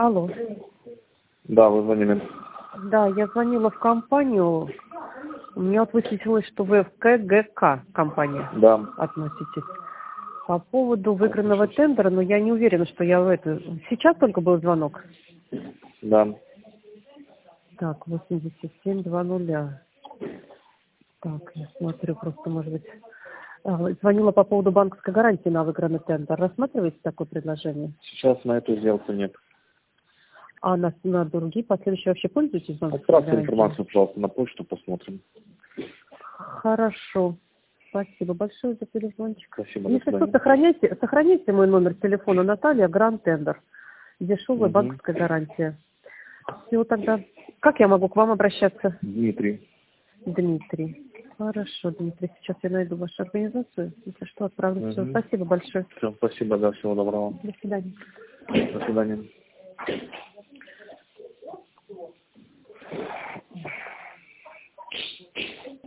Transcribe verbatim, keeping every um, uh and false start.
Алло. Да, вы звонили. Да, я звонила в компанию. У меня вот высветилось, что вы в КГК компания Да. относитесь. По поводу выигранного тендера, но я не уверена, что я в это... Сейчас только был звонок? Да. Так, восемьдесят семь два нуля. Так, я смотрю, просто, может быть... А, звонила по поводу банковской гарантии на выигранный тендер. Рассматриваете такое предложение? Сейчас на эту сделку нет. А на, на другие последующие вообще пользуетесь банковской Отправьте гарантией? информацию, пожалуйста, на почту, посмотрим. Хорошо. Спасибо большое за телефончик. Спасибо, до Если что, свидания. сохраняйте, сохраняйте мой номер телефона Наталья, Гранд Тендер. Дешевая Угу. банковская гарантия. Все тогда. Как я могу к вам обращаться? Дмитрий. Дмитрий. Хорошо, Дмитрий. Сейчас я найду вашу организацию. Если что, отправлю. Угу. Все. Спасибо большое. Все, спасибо, да, всего доброго. До свидания. До свидания.